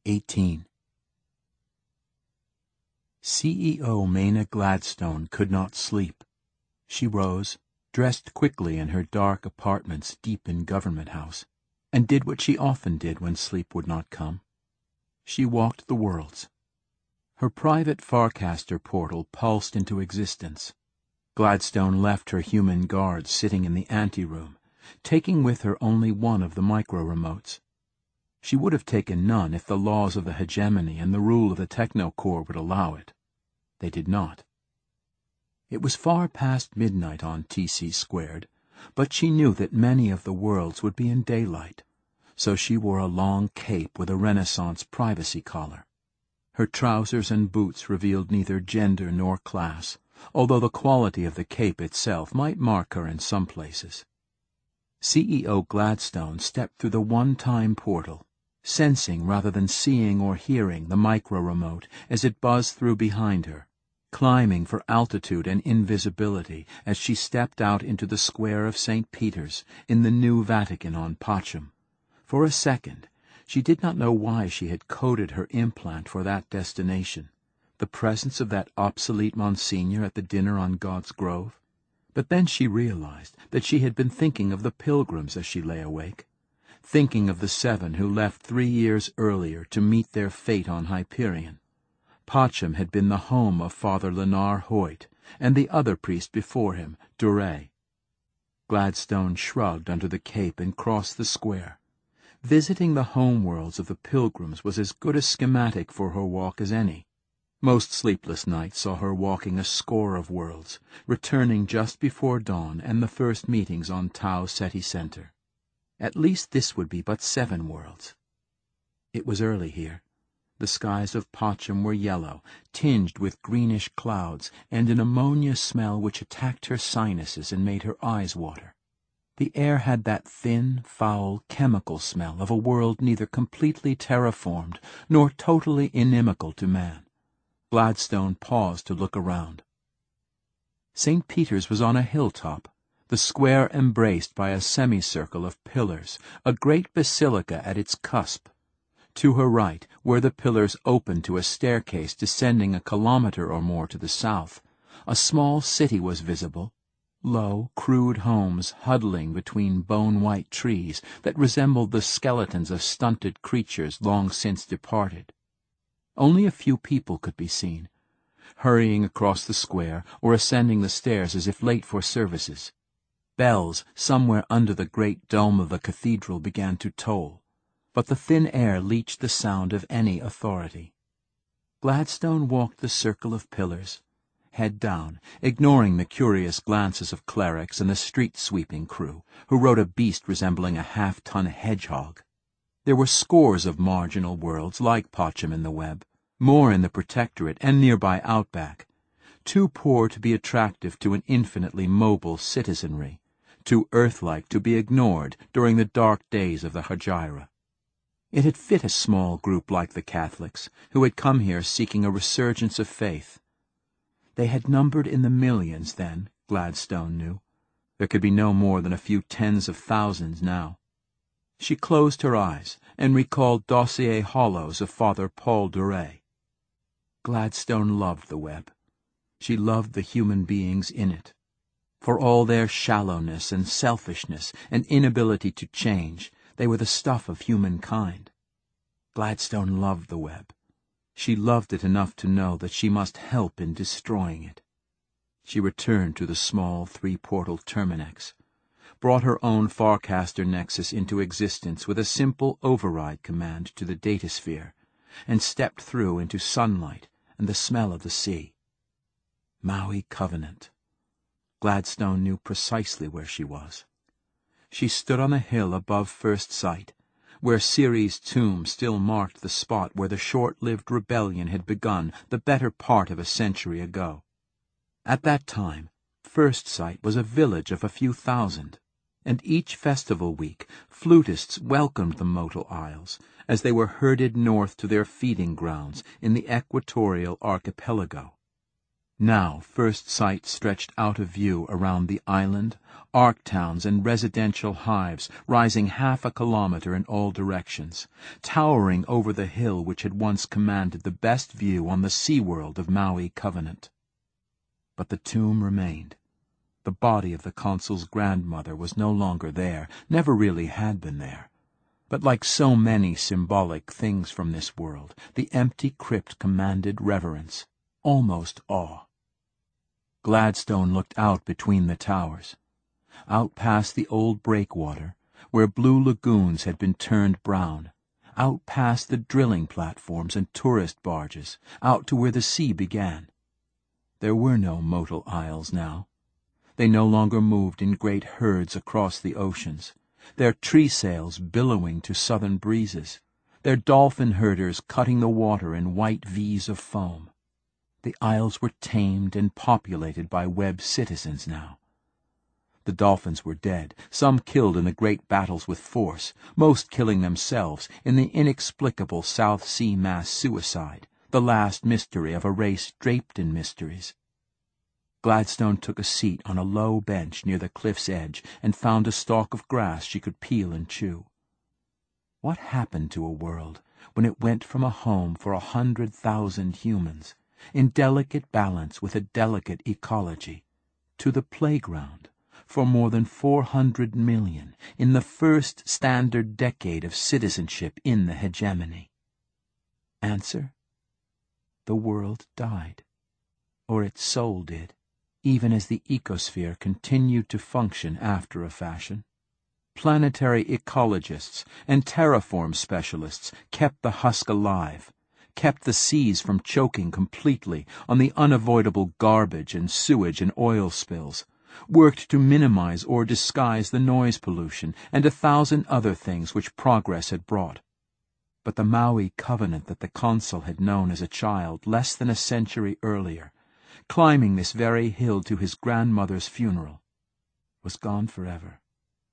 18. CEO Mena Gladstone could not sleep. She rose, dressed quickly in her dark apartments deep in Government House, and did what she often did when sleep would not come. She walked the worlds. Her private Farcaster portal pulsed into existence. Gladstone left her human guards sitting in the anteroom, taking with her only one of the micro-remotes. She would have taken none if the laws of the hegemony and the rule of the Technocorps would allow it. They did not. It was far past midnight on TC Squared, but she knew that many of the worlds would be in daylight, so she wore a long cape with a Renaissance privacy collar. Her trousers and boots revealed neither gender nor class, although the quality of the cape itself might mark her in some places. CEO Gladstone stepped through the one-time portal, sensing rather than seeing or hearing the micro-remote as it buzzed through behind her, climbing for altitude and invisibility as she stepped out into the square of St. Peter's in the new Vatican on Pacham. For a second, she did not know why she had coded her implant for that destination, the presence of that obsolete Monsignor at the dinner on God's Grove. But then she realized that she had been thinking of the pilgrims as she lay awake, thinking of the 7 who left 3 years earlier to meet their fate on Hyperion. Pacham had been the home of Father Lenar Hoyt and the other priest before him, Duray. Gladstone shrugged under the cape and crossed the square. Visiting the home worlds of the pilgrims was as good a schematic for her walk as any. Most sleepless nights saw her walking a score of worlds, returning just before dawn and the first meetings on Tau Ceti Center. At least this would be but 7 worlds. It was early here. The skies of Pacham were yellow, tinged with greenish clouds, and an ammonia smell which attacked her sinuses and made her eyes water. The air had that thin, foul, chemical smell of a world neither completely terraformed nor totally inimical to man. Gladstone paused to look around. St. Peter's was on a hilltop, the square embraced by a semicircle of pillars, a great basilica at its cusp. To her right, where the pillars opened to a staircase descending a kilometer or more to the south, a small city was visible, low, crude homes huddling between bone-white trees that resembled the skeletons of stunted creatures long since departed. Only a few people could be seen, hurrying across the square or ascending the stairs as if late for services. Bells somewhere under the great dome of the cathedral began to toll, but the thin air leached the sound of any authority. Gladstone walked the circle of pillars, head down, ignoring the curious glances of clerics and the street-sweeping crew, who rode a beast resembling a half-ton hedgehog. There were scores of marginal worlds like Pacham in the web, more in the Protectorate and nearby Outback, too poor to be attractive to an infinitely mobile citizenry, too Earth-like to be ignored during the dark days of the Hajira. It had fit a small group like the Catholics, who had come here seeking a resurgence of faith. They had numbered in the millions then, Gladstone knew. There could be no more than a few tens of thousands now. She closed her eyes and recalled dossier hollows of Father Paul Duray. Gladstone loved the web. She loved the human beings in it. For all their shallowness and selfishness and inability to change, they were the stuff of humankind. Gladstone loved the web. She loved it enough to know that she must help in destroying it. She returned to the small 3-portal Terminex, brought her own Farcaster Nexus into existence with a simple override command to the datasphere, and stepped through into sunlight and the smell of the sea. Maui Covenant. Gladstone knew precisely where she was. She stood on a hill above First Sight, where Ceres' tomb still marked the spot where the short-lived rebellion had begun the better part of a century ago. At that time, First Sight was a village of a few thousand, and each festival week flutists welcomed the Motul Isles as they were herded north to their feeding grounds in the equatorial archipelago. Now First Sight stretched out of view around the island, arc towns and residential hives rising half a kilometer in all directions, towering over the hill which had once commanded the best view on the sea-world of Maui Covenant. But the tomb remained. The body of the consul's grandmother was no longer there, never really had been there. But like so many symbolic things from this world, the empty crypt commanded reverence, almost awe. Gladstone looked out between the towers, out past the old breakwater, where blue lagoons had been turned brown, out past the drilling platforms and tourist barges, out to where the sea began. There were no Motul Isles now. They no longer moved in great herds across the oceans, their tree sails billowing to southern breezes, their dolphin herders cutting the water in white V's of foam. The isles were tamed and populated by Webb citizens now. The dolphins were dead, some killed in the great battles with force, most killing themselves in the inexplicable South Sea mass suicide, the last mystery of a race draped in mysteries. Gladstone took a seat on a low bench near the cliff's edge and found a stalk of grass she could peel and chew. What happened to a world when it went from a home for 100,000 humans, in delicate balance with a delicate ecology, to the playground for more than 400 million in the first standard decade of citizenship in the hegemony? Answer: the world died, or its soul did, even as the ecosphere continued to function after a fashion. Planetary ecologists and terraform specialists kept the husk alive, kept the seas from choking completely on the unavoidable garbage and sewage and oil spills, worked to minimize or disguise the noise pollution and 1,000 other things which progress had brought. But the Maui Covenant that the consul had known as a child less than a century earlier, climbing this very hill to his grandmother's funeral, was gone forever.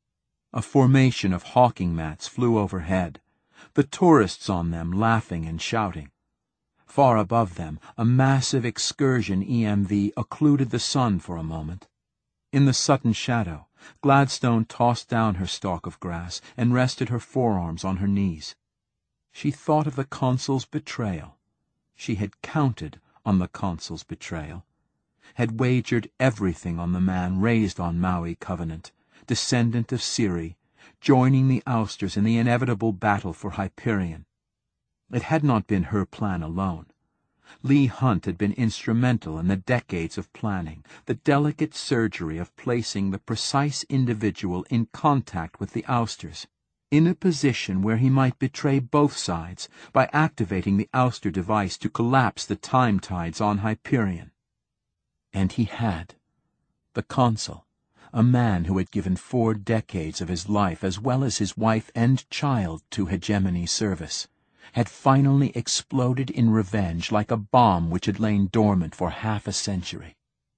A formation of hawking mats flew overhead, the tourists on them laughing and shouting. Far above them, a massive excursion EMV occluded the sun for a moment. In the sudden shadow, Gladstone tossed down her stalk of grass and rested her forearms on her knees. She thought of the consul's betrayal. She had counted on the consul's betrayal, had wagered everything on the man raised on Maui Covenant, descendant of Siri, joining the ousters in the inevitable battle for Hyperion. It had not been her plan alone. Leigh Hunt had been instrumental in the decades of planning, the delicate surgery of placing the precise individual in contact with the ousters, in a position where he might betray both sides by activating the ouster device to collapse the time tides on Hyperion. And he had. The consul, a man who had given 4 decades of his life as well as his wife and child to hegemony service, had finally exploded in revenge like a bomb which had lain dormant for half a century.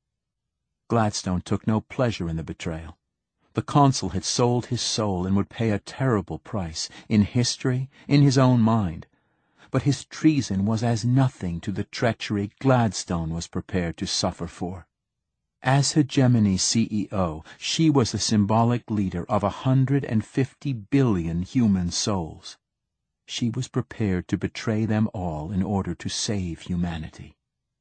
Gladstone took no pleasure in the betrayal. The consul had sold his soul and would pay a terrible price, in history, in his own mind. But his treason was as nothing to the treachery Gladstone was prepared to suffer for. As hegemony CEO, she was the symbolic leader of 150 billion human souls. She was prepared to betray them all in order to save humanity.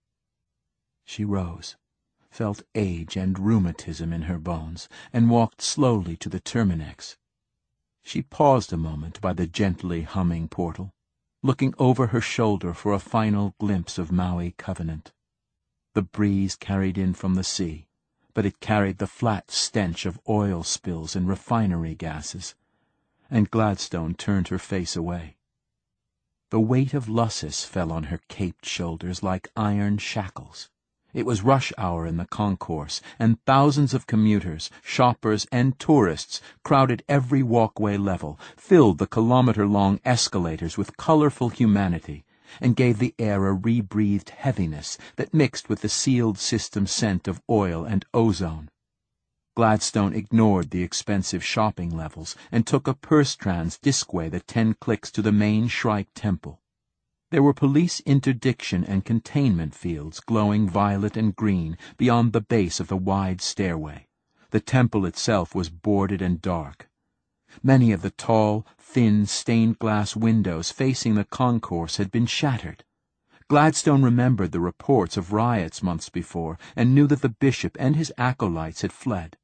She rose, felt age and rheumatism in her bones, and walked slowly to the Terminex. She paused a moment by the gently humming portal, looking over her shoulder for a final glimpse of Maui Covenant. The breeze carried in from the sea, but it carried the flat stench of oil spills and refinery gases, and Gladstone turned her face away. The weight of Lussus fell on her caped shoulders like iron shackles. It was rush hour in the concourse, and thousands of commuters, shoppers, and tourists crowded every walkway level, filled the kilometer-long escalators with colorful humanity, and gave the air a rebreathed heaviness that mixed with the sealed system scent of oil and ozone. Gladstone ignored the expensive shopping levels and took a purse trans discway the 10 clicks to the main Shrike Temple. There were police interdiction and containment fields glowing violet and green beyond the base of the wide stairway. The temple itself was boarded and dark. Many of the tall, thin, stained-glass windows facing the concourse had been shattered. Gladstone remembered the reports of riots months before and knew that the bishop and his acolytes had fled.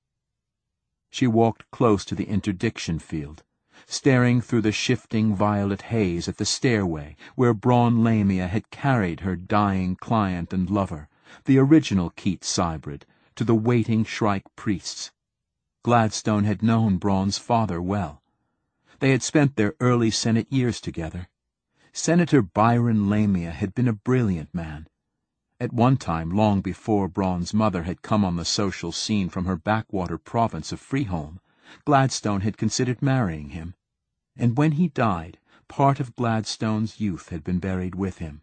She walked close to the interdiction field, staring through the shifting violet haze at the stairway where Braun Lamia had carried her dying client and lover, the original Keats Sybrid, to the waiting Shrike priests. Gladstone had known Braun's father well. They had spent their early Senate years together. Senator Byron Lamia had been a brilliant man. At one time, long before Braun's mother had come on the social scene from her backwater province of Freeholm, Gladstone had considered marrying him. And when he died, part of Gladstone's youth had been buried with him.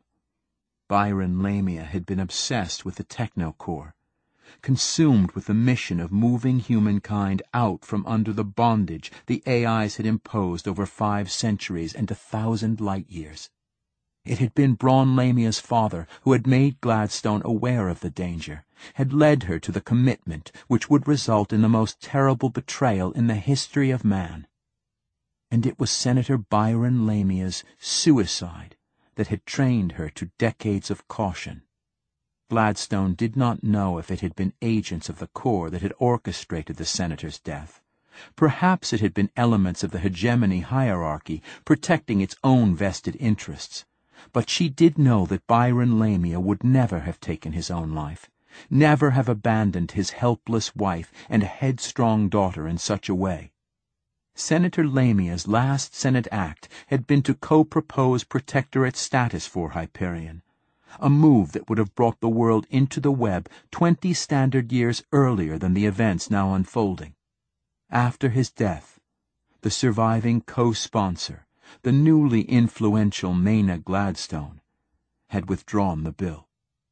Byron Lamia had been obsessed with the Technocorps, consumed with the mission of moving humankind out from under the bondage the AIs had imposed over 5 centuries and 1,000 light-years. It had been Braun Lamia's father who had made Gladstone aware of the danger, had led her to the commitment which would result in the most terrible betrayal in the history of man. And it was Senator Byron Lamia's suicide that had trained her to decades of caution. Gladstone did not know if it had been agents of the Corps that had orchestrated the senator's death. Perhaps it had been elements of the hegemony hierarchy protecting its own vested interests. But she did know that Byron Lamia would never have taken his own life, never have abandoned his helpless wife and headstrong daughter in such a way. Senator Lamia's last Senate act had been to co-propose protectorate status for Hyperion, a move that would have brought the world into the web 20 standard years earlier than the events now unfolding. After his death, the surviving co-sponsor, the newly influential Maina Gladstone, had withdrawn the bill.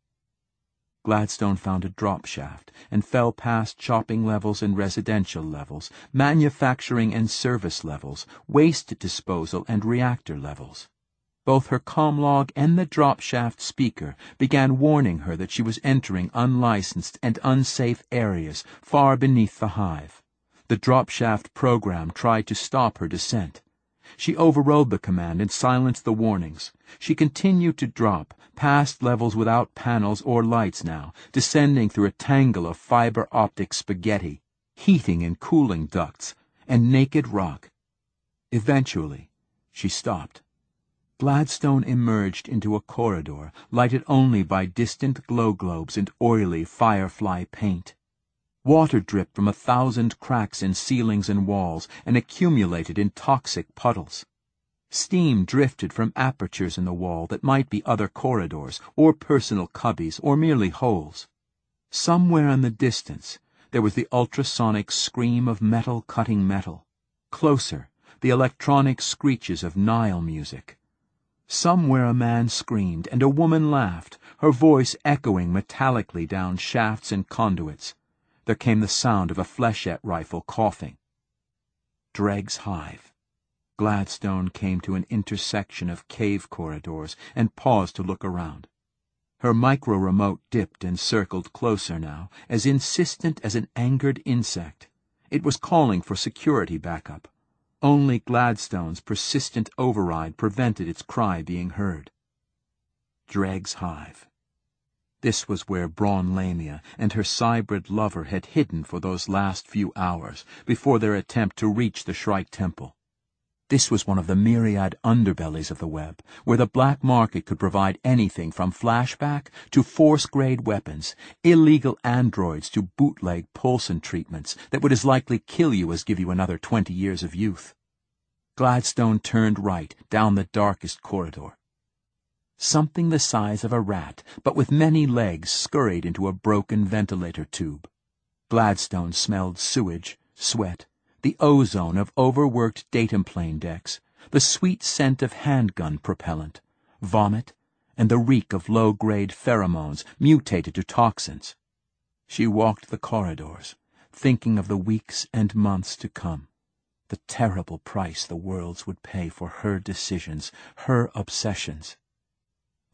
Gladstone found a drop shaft and fell past chopping levels and residential levels, manufacturing and service levels, waste disposal and reactor levels. Both her comlog and the drop shaft speaker began warning her that she was entering unlicensed and unsafe areas far beneath the hive. The drop shaft program tried to stop her descent. She overrode the command and silenced the warnings. She continued to drop, past levels without panels or lights now, descending through a tangle of fiber-optic spaghetti, heating and cooling ducts, and naked rock. Eventually, she stopped. Gladstone emerged into a corridor lighted only by distant glow globes and oily firefly paint. Water dripped from 1,000 cracks in ceilings and walls and accumulated in toxic puddles. Steam drifted from apertures in the wall that might be other corridors, or personal cubbies, or merely holes. Somewhere in the distance, there was the ultrasonic scream of metal cutting metal. Closer, the electronic screeches of Nile music. Somewhere a man screamed, and a woman laughed, her voice echoing metallically down shafts and conduits. There came the sound of a flechette rifle coughing. Dregg's hive. Gladstone came to an intersection of cave corridors and paused to look around. Her micro-remote dipped and circled closer now, as insistent as an angered insect. It was calling for security backup. Only Gladstone's persistent override prevented its cry being heard. Dregg's hive. This was where Braun Lamia and her Sybrid lover had hidden for those last few hours, before their attempt to reach the Shrike Temple. This was one of the myriad underbellies of the web, where the black market could provide anything from flashback to force-grade weapons, illegal androids to bootleg Poulsen treatments that would as likely kill you as give you another 20 years of youth. Gladstone turned right down the darkest corridor. Something the size of a rat, but with many legs, scurried into a broken ventilator tube. Gladstone smelled sewage, sweat, the ozone of overworked datum plane decks, the sweet scent of handgun propellant, vomit, and the reek of low-grade pheromones mutated to toxins. She walked the corridors, thinking of the weeks and months to come, the terrible price the worlds would pay for her decisions, her obsessions.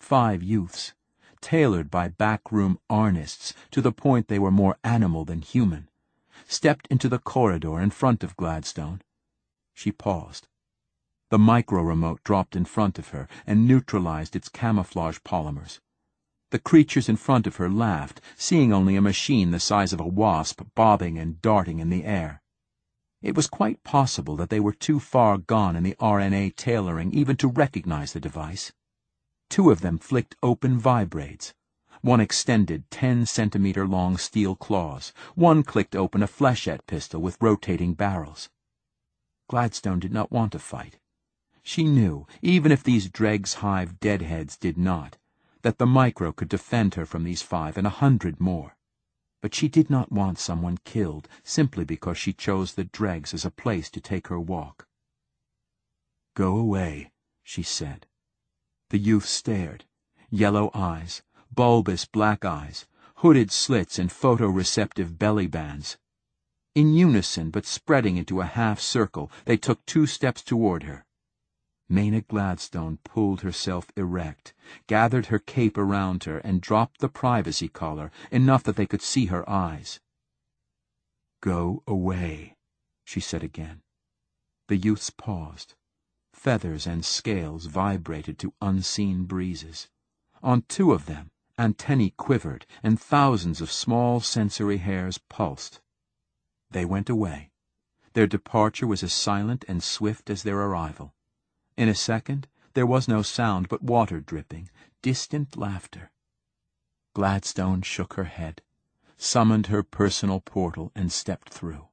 5 youths, tailored by backroom arnists to the point they were more animal than human, stepped into the corridor in front of Gladstone. She paused. The micro-remote dropped in front of her and neutralized its camouflage polymers. The creatures in front of her laughed, seeing only a machine the size of a wasp bobbing and darting in the air. It was quite possible that they were too far gone in the RNA tailoring even to recognize the device. 2 of them flicked open vibrates. One extended 10-centimeter-long steel claws. One clicked open a flechette pistol with rotating barrels. Gladstone did not want to fight. She knew, even if these Dregs Hive deadheads did not, that the micro could defend her from these 5 and 100 more. But she did not want someone killed simply because she chose the dregs as a place to take her walk. "Go away," she said. The youth stared. Yellow eyes, bulbous black eyes, hooded slits and photoreceptive belly bands. In unison, but spreading into a half circle, they took 2 steps toward her. Maina Gladstone pulled herself erect, gathered her cape around her, and dropped the privacy collar enough that they could see her eyes. "Go away," she said again. The youths paused. Feathers and scales vibrated to unseen breezes. On 2 of them, antennae quivered, and thousands of small sensory hairs pulsed. They went away. Their departure was as silent and swift as their arrival. In a second, there was no sound but water dripping, distant laughter. Gladstone shook her head, summoned her personal portal, and stepped through.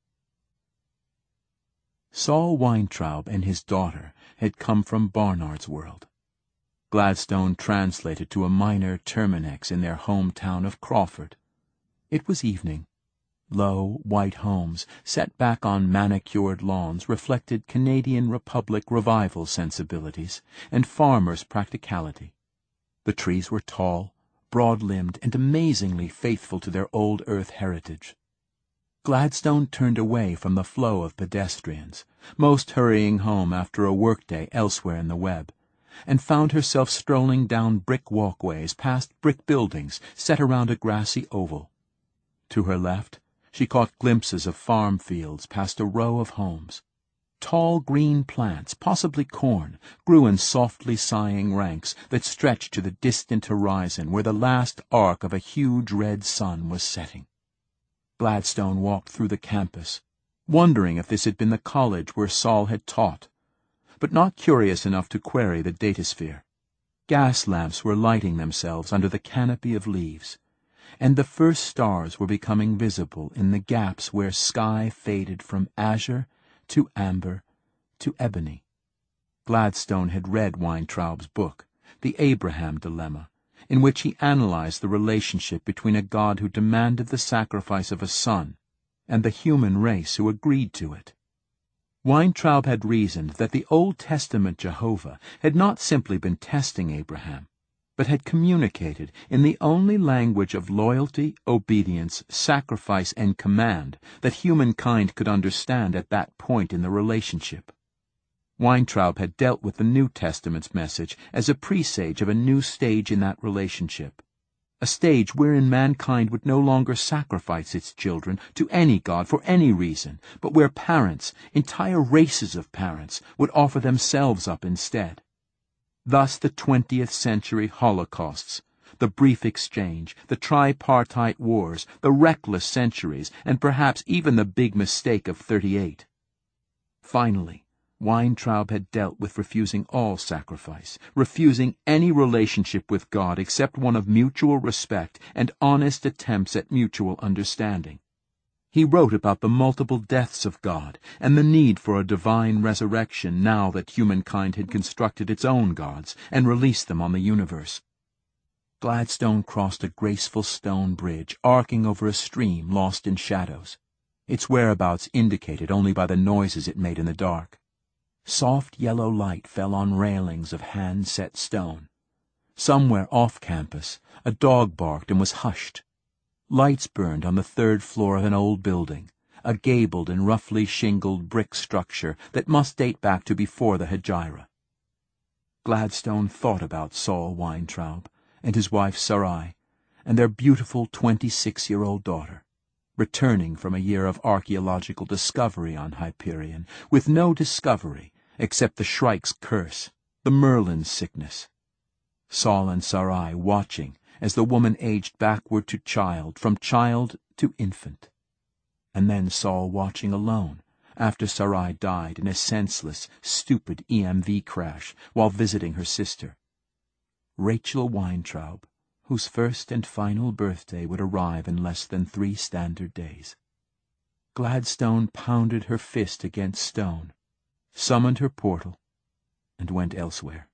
Saul Weintraub and his daughter had come from Barnard's world. Gladstone translated to a minor Terminex in their hometown of Crawford. It was evening. Low, white homes, set back on manicured lawns, reflected Canadian Republic revival sensibilities and farmers' practicality. The trees were tall, broad-limbed, and amazingly faithful to their old earth heritage. Gladstone turned away from the flow of pedestrians, most hurrying home after a workday elsewhere in the web, and found herself strolling down brick walkways past brick buildings set around a grassy oval. To her left, she caught glimpses of farm fields past a row of homes. Tall green plants, possibly corn, grew in softly sighing ranks that stretched to the distant horizon where the last arc of a huge red sun was setting. Gladstone walked through the campus, wondering if this had been the college where Saul had taught, but not curious enough to query the datasphere. Gas lamps were lighting themselves under the canopy of leaves, and the first stars were becoming visible in the gaps where sky faded from azure to amber to ebony. Gladstone had read Weintraub's book, The Abraham Dilemma, in which he analyzed the relationship between a God who demanded the sacrifice of a son and the human race who agreed to it. Weintraub had reasoned that the Old Testament Jehovah had not simply been testing Abraham, but had communicated in the only language of loyalty, obedience, sacrifice, and command that humankind could understand at that point in the relationship. Weintraub had dealt with the New Testament's message as a presage of a new stage in that relationship, a stage wherein mankind would no longer sacrifice its children to any god for any reason, but where parents, entire races of parents, would offer themselves up instead. Thus the 20th century holocausts, the brief exchange, the tripartite wars, the reckless centuries, and perhaps even the big mistake of 38. Finally, Weintraub had dealt with refusing all sacrifice, refusing any relationship with God except one of mutual respect and honest attempts at mutual understanding. He wrote about the multiple deaths of God and the need for a divine resurrection now that humankind had constructed its own gods and released them on the universe. Gladstone crossed a graceful stone bridge arcing over a stream lost in shadows, its whereabouts indicated only by the noises it made in the dark. Soft yellow light fell on railings of hand-set stone. Somewhere off campus, a dog barked and was hushed. Lights burned on the 3rd floor of an old building, a gabled and roughly shingled brick structure that must date back to before the Hegira. Gladstone thought about Saul Weintraub and his wife Sarai and their beautiful 26-year-old daughter, returning from a year of archaeological discovery on Hyperion, with no discovery except the Shrike's curse, the Merlin's sickness. Saul and Sarai watching as the woman aged backward to child, from child to infant. And then Saul watching alone, after Sarai died in a senseless, stupid EMV crash while visiting her sister. Rachel Weintraub, whose first and final birthday would arrive in less than 3 standard days. Gladstone pounded her fist against stone, summoned her portal, and went elsewhere.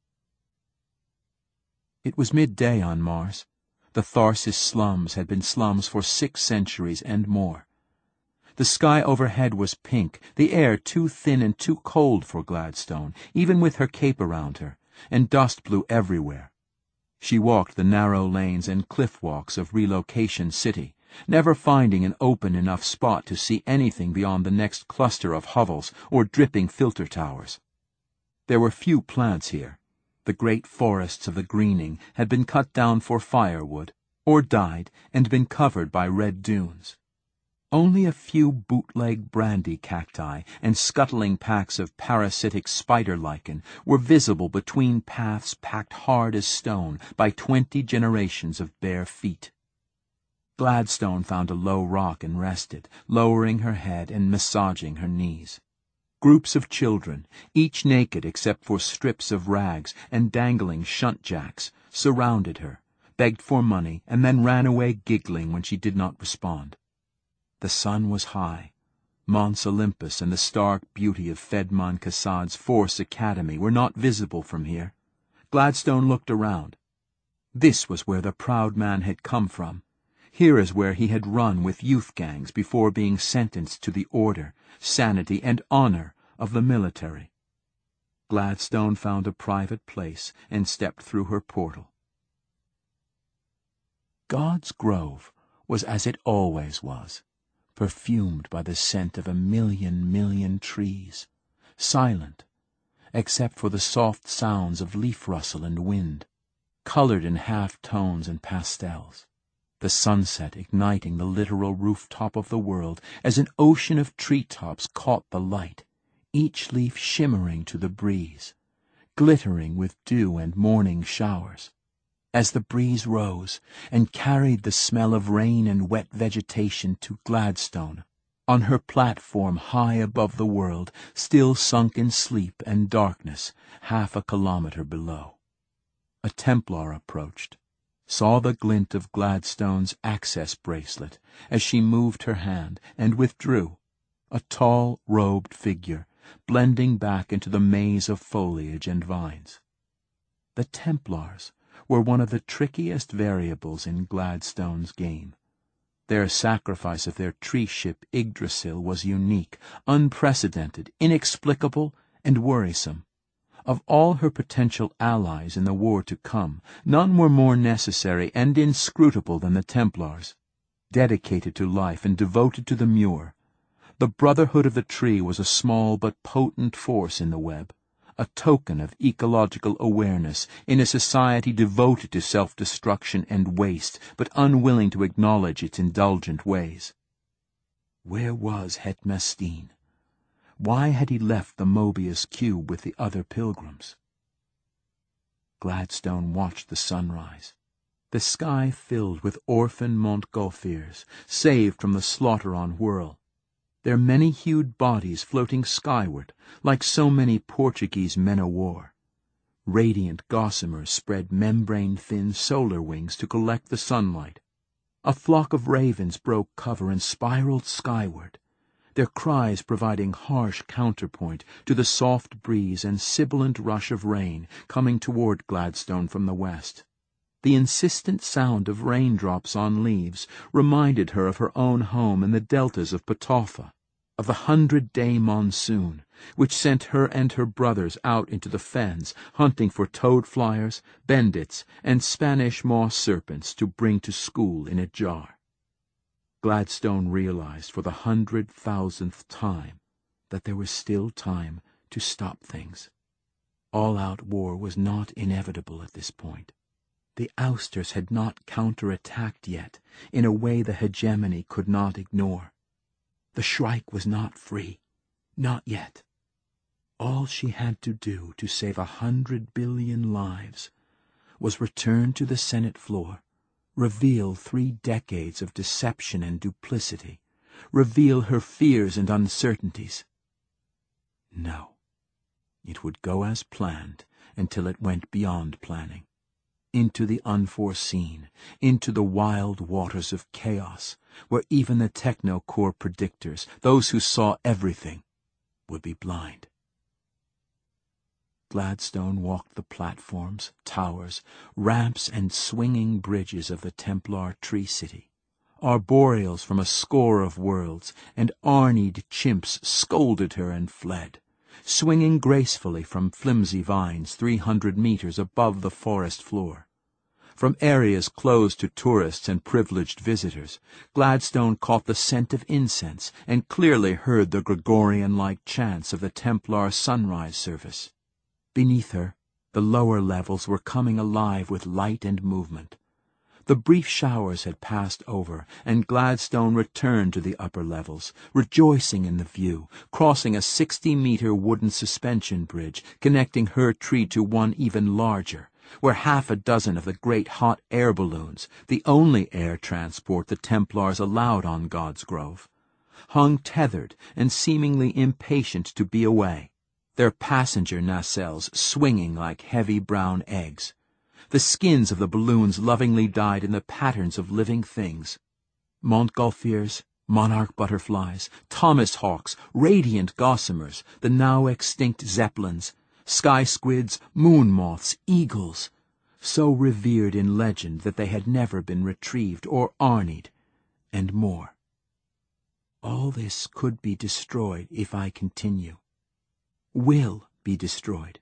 It was midday on Mars. The Tharsis slums had been slums for 6 centuries and more. The sky overhead was pink, the air too thin and too cold for Gladstone, even with her cape around her, and dust blew everywhere. She walked the narrow lanes and cliff walks of Relocation City, never finding an open enough spot to see anything beyond the next cluster of hovels or dripping filter towers. There were few plants here. The great forests of the greening had been cut down for firewood, or died and been covered by red dunes. Only a few bootleg brandy cacti and scuttling packs of parasitic spider lichen were visible between paths packed hard as stone by 20 generations of bare feet. Gladstone found a low rock and rested, lowering her head and massaging her knees. Groups of children, each naked except for strips of rags and dangling shunt jacks, surrounded her, begged for money, and then ran away giggling when she did not respond. The sun was high. Mons Olympus and the stark beauty of Fedman Kassad's Force Academy were not visible from here. Gladstone looked around. This was where the proud man had come from. Here is where he had run with youth gangs before being sentenced to the order, sanity, and honor of the military. Gladstone found a private place and stepped through her portal. God's Grove was as it always was, perfumed by the scent of a million trees, silent, except for the soft sounds of leaf rustle and wind, colored in half-tones and pastels, the sunset igniting the literal rooftop of the world as an ocean of treetops caught the light, each leaf shimmering to the breeze, glittering with dew and morning showers. As the breeze rose and carried the smell of rain and wet vegetation to Gladstone, on her platform high above the world, still sunk in sleep and darkness 1/2 kilometer below. A Templar approached, saw the glint of Gladstone's access bracelet as she moved her hand, and withdrew, a tall, robed figure, blending back into the maze of foliage and vines. The Templars were one of the trickiest variables in Gladstone's game. Their sacrifice of their tree ship Yggdrasil was unique, unprecedented, inexplicable, and worrisome. Of all her potential allies in the war to come, none were more necessary and inscrutable than the Templars. Dedicated to life and devoted to the Muir, the Brotherhood of the Tree was a small but potent force in the web, a token of ecological awareness in a society devoted to self-destruction and waste, but unwilling to acknowledge its indulgent ways. Where was Het Mesteen? Why had he left the Mobius cube with the other pilgrims? Gladstone watched the sunrise. The sky filled with orphan Montgolfiers, saved from the slaughter on Whirl, their many-hued bodies floating skyward like so many Portuguese men-o'-war. Radiant gossamers spread membrane-thin solar wings to collect the sunlight. A flock of ravens broke cover and spiraled skyward, their cries providing harsh counterpoint to the soft breeze and sibilant rush of rain coming toward Gladstone from the west. The insistent sound of raindrops on leaves reminded her of her own home in the deltas of Ptolpha, of the 100-day monsoon, which sent her and her brothers out into the fens, hunting for toad-flyers, bendits, and Spanish moss serpents to bring to school in a jar. Gladstone realized for the 100,000th time that there was still time to stop things. All-out war was not inevitable at this point. The ousters had not counterattacked yet in a way the hegemony could not ignore. The Shrike was not free. Not yet. All she had to do to save 100 billion lives was return to the Senate floor, reveal 3 decades of deception and duplicity, reveal her fears and uncertainties. No. It would go as planned until it went beyond planning, into the unforeseen, into the wild waters of chaos, where even the Technocore predictors, those who saw everything, would be blind. Gladstone walked the platforms, towers, ramps, and swinging bridges of the Templar Tree City. Arboreals from a score of worlds and arnied chimps scolded her and fled, swinging gracefully from flimsy vines 300 meters above the forest floor. From areas closed to tourists and privileged visitors, Gladstone caught the scent of incense and clearly heard the Gregorian-like chants of the Templar sunrise service. Beneath her, the lower levels were coming alive with light and movement. The brief showers had passed over, and Gladstone returned to the upper levels, rejoicing in the view, crossing a 60-meter wooden suspension bridge connecting her tree to one even larger, where 6 of the great hot air balloons, the only air transport the Templars allowed on God's Grove, hung tethered and seemingly impatient to be away, their passenger nacelles swinging like heavy brown eggs. The skins of the balloons lovingly dyed in the patterns of living things. Montgolfiers, monarch butterflies, Thomas hawks, radiant gossamers, the now extinct zeppelins, sky squids, moon moths, eagles, so revered in legend that they had never been retrieved or arnied, and more. All this could be destroyed if I continue. Will be destroyed.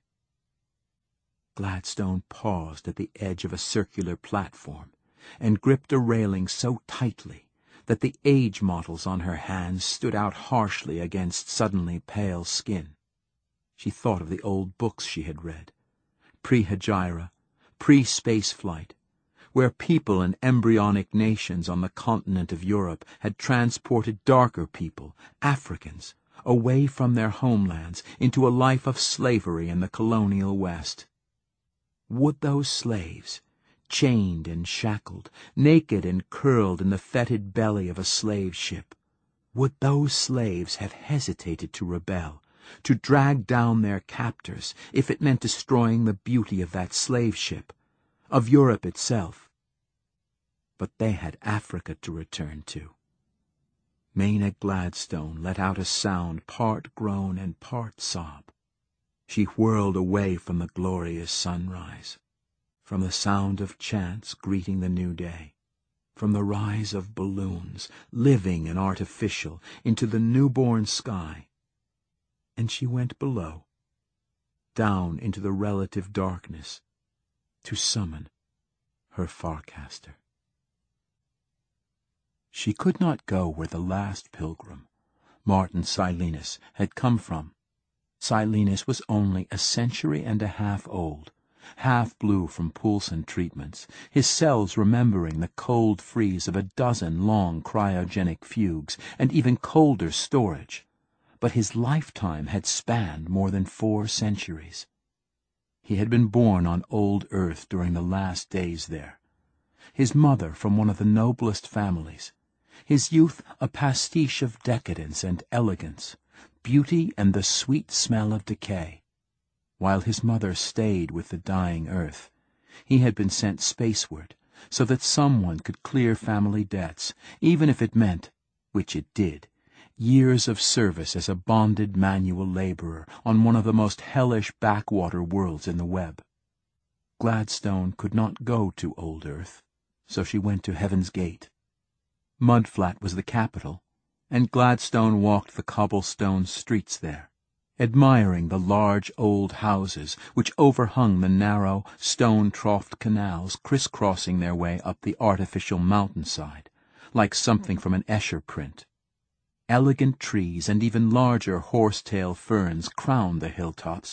Gladstone paused at the edge of a circular platform and gripped a railing so tightly that the age models on her hands stood out harshly against suddenly pale skin. She thought of the old books she had read, pre-Hegira, pre-space flight, where people and embryonic nations on the continent of Europe had transported darker people, Africans, away from their homelands into a life of slavery in the colonial West. Would those slaves, chained and shackled, naked and curled in the fetid belly of a slave ship, would those slaves have hesitated to rebel, to drag down their captors, if it meant destroying the beauty of that slave ship, of Europe itself? But they had Africa to return to. Maynard Gladstone let out a sound part groan and part sob. She whirled away from the glorious sunrise, from the sound of chants greeting the new day, from the rise of balloons, living and artificial, into the newborn sky, and she went below, down into the relative darkness, to summon her Farcaster. She could not go where the last pilgrim, Martin Silenus, had come from. Silenus was only 1.5 centuries old, half blue from Poulsen treatments, his cells remembering the cold freeze of 12 long cryogenic fugues, and even colder storage. But his lifetime had spanned more than 4 centuries. He had been born on old Earth during the last days there. His mother from one of the noblest families. His youth a pastiche of decadence and elegance, beauty and the sweet smell of decay. While his mother stayed with the dying Earth, he had been sent spaceward so that someone could clear family debts, even if it meant, which it did, years of service as a bonded manual laborer on one of the most hellish backwater worlds in the web. Gladstone could not go to old Earth, so she went to Heaven's Gate. Mudflat was the capital, and Gladstone walked the cobblestone streets there, admiring the large old houses which overhung the narrow, stone-troughed canals crisscrossing their way up the artificial mountainside, like something from an Escher print. Elegant trees and even larger horsetail ferns crowned the hilltops,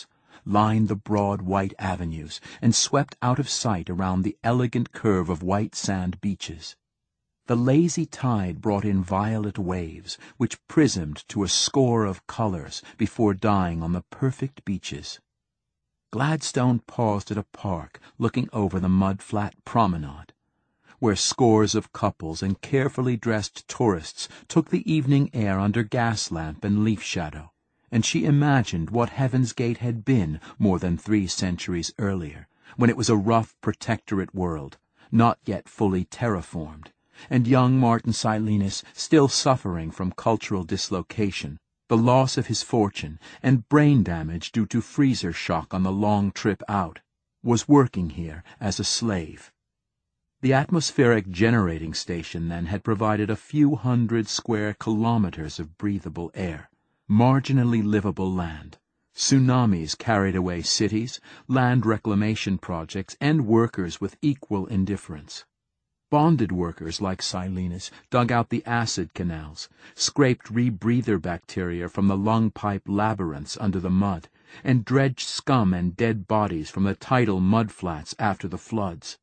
lined the broad white avenues, and swept out of sight around the elegant curve of white sand beaches. The lazy tide brought in violet waves, which prismed to a score of colors before dying on the perfect beaches. Gladstone paused at a park looking over the mud-flat promenade, where scores of couples and carefully dressed tourists took the evening air under gas lamp and leaf shadow, and she imagined what Heaven's Gate had been more than 3 centuries earlier, when it was a rough protectorate world, not yet fully terraformed, and young Martin Silenus, still suffering from cultural dislocation, the loss of his fortune, and brain damage due to freezer shock on the long trip out, was working here as a slave. The atmospheric generating station then had provided a few hundred square kilometers of breathable air, marginally livable land. Tsunamis carried away cities, land reclamation projects, and workers with equal indifference. Bonded workers like Silenus dug out the acid canals, scraped rebreather bacteria from the lung pipe labyrinths under the mud, and dredged scum and dead bodies from the tidal mudflats after the floods.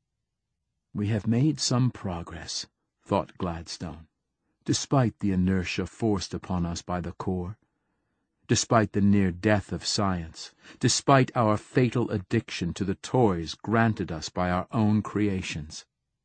"We have made some progress," thought Gladstone, "despite the inertia forced upon us by the Corps, despite the near death of science, despite our fatal addiction to the toys granted us by our own creations."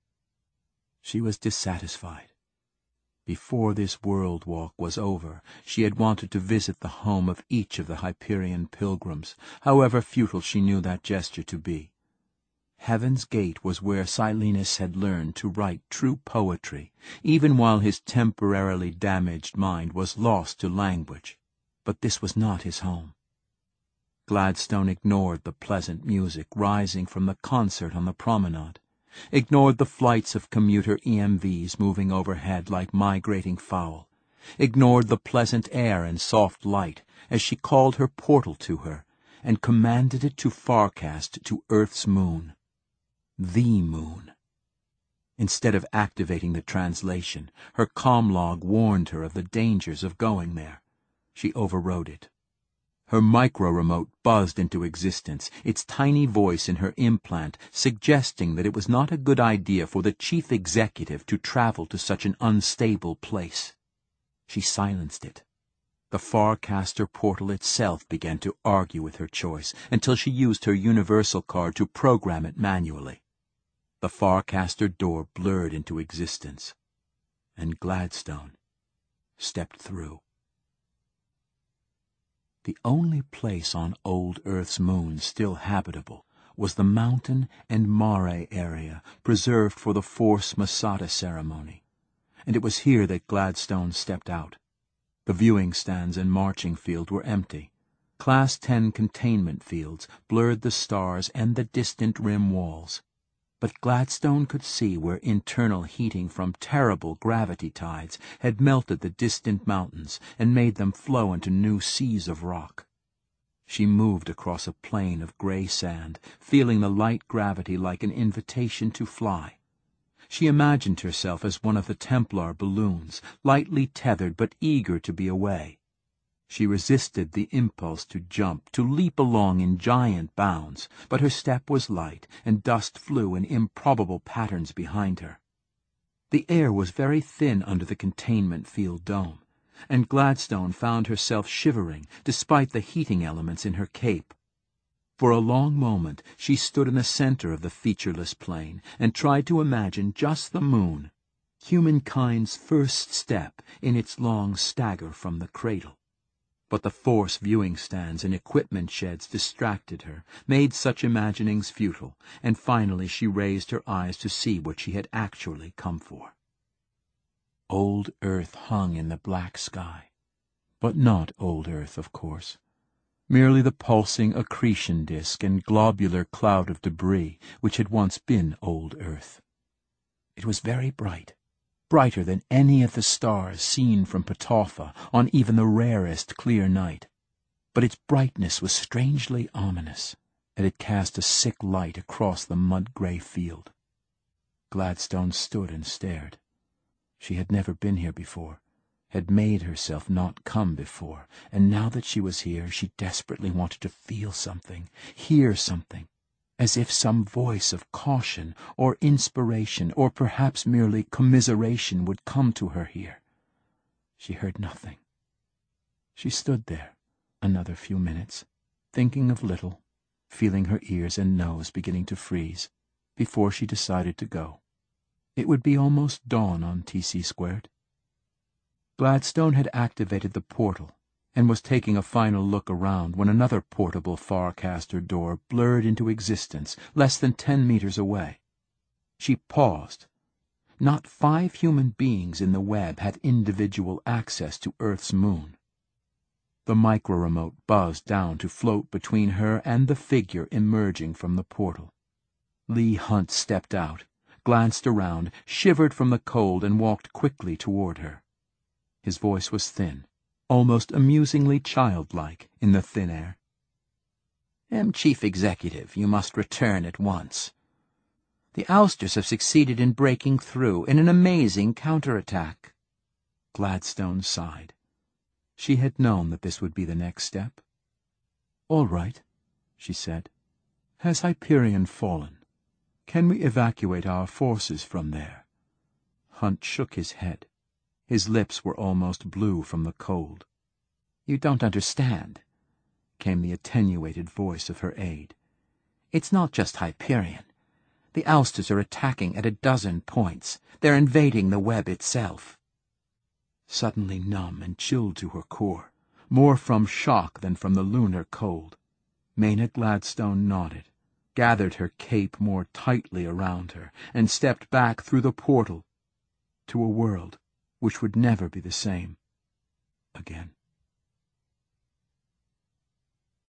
She was dissatisfied. Before this world walk was over, she had wanted to visit the home of each of the Hyperion pilgrims, however futile she knew that gesture to be. Heaven's Gate was where Silenus had learned to write true poetry, even while his temporarily damaged mind was lost to language. But this was not his home. Gladstone ignored the pleasant music rising from the concert on the promenade, ignored the flights of commuter EMVs moving overhead like migrating fowl, ignored the pleasant air and soft light as she called her portal to her and commanded it to forecast to Earth's moon. The moon. Instead of activating the translation, her comlog warned her of the dangers of going there. She overrode it. Her micro-remote buzzed into existence, its tiny voice in her implant suggesting that it was not a good idea for the chief executive to travel to such an unstable place. She silenced it. The Farcaster portal itself began to argue with her choice until she used her universal card to program it manually. The Farcaster door blurred into existence, and Gladstone stepped through. The only place on old Earth's moon still habitable was the mountain and mare area preserved for the Force Masada ceremony, and it was here that Gladstone stepped out. The viewing stands and marching field were empty. Class 10 containment fields blurred the stars and the distant rim walls. But Gladstone could see where internal heating from terrible gravity tides had melted the distant mountains and made them flow into new seas of rock. She moved across a plain of gray sand, feeling the light gravity like an invitation to fly. She imagined herself as one of the Templar balloons, lightly tethered but eager to be away. She resisted the impulse to jump, to leap along in giant bounds, but her step was light, and dust flew in improbable patterns behind her. The air was very thin under the containment field dome, and Gladstone found herself shivering despite the heating elements in her cape. For a long moment she stood in the center of the featureless plain and tried to imagine just the moon, humankind's first step in its long stagger from the cradle. But the Force viewing stands and equipment sheds distracted her, made such imaginings futile, and finally she raised her eyes to see what she had actually come for. Old Earth hung in the black sky, but not old Earth, of course. Merely the pulsing accretion disk and globular cloud of debris which had once been old Earth. It was very bright, brighter than any of the stars seen from Ptolemy on even the rarest clear night. But its brightness was strangely ominous, and it cast a sick light across the mud-gray field. Gladstone stood and stared. She had never been here before, had made herself not come before, and now that she was here, she desperately wanted to feel something, hear something, as if some voice of caution or inspiration or perhaps merely commiseration would come to her here. She heard nothing. She stood there another few minutes, thinking of little, feeling her ears and nose beginning to freeze, before she decided to go. It would be almost dawn on T.C. Squared. Gladstone had activated the portal and was taking a final look around when another portable Farcaster door blurred into existence less than 10 meters away. She paused. Not 5 human beings in the web had individual access to Earth's moon. The micro-remote buzzed down to float between her and the figure emerging from the portal. Leigh Hunt stepped out, glanced around, shivered from the cold, and walked quickly toward her. His voice was thin, almost amusingly childlike in the thin air. Chief Executive, you must return at once. The ousters have succeeded in breaking through in an amazing counterattack. Gladstone sighed. She had known that this would be the next step. All right, she said. Has Hyperion fallen? Can we evacuate our forces from there? Hunt shook his head. His lips were almost blue from the cold. You don't understand, came the attenuated voice of her aide. It's not just Hyperion. The ousters are attacking at a dozen points. They're invading the web itself. Suddenly numb and chilled to her core, more from shock than from the lunar cold, Maina Gladstone nodded, gathered her cape more tightly around her, and stepped back through the portal to a world which would never be the same again.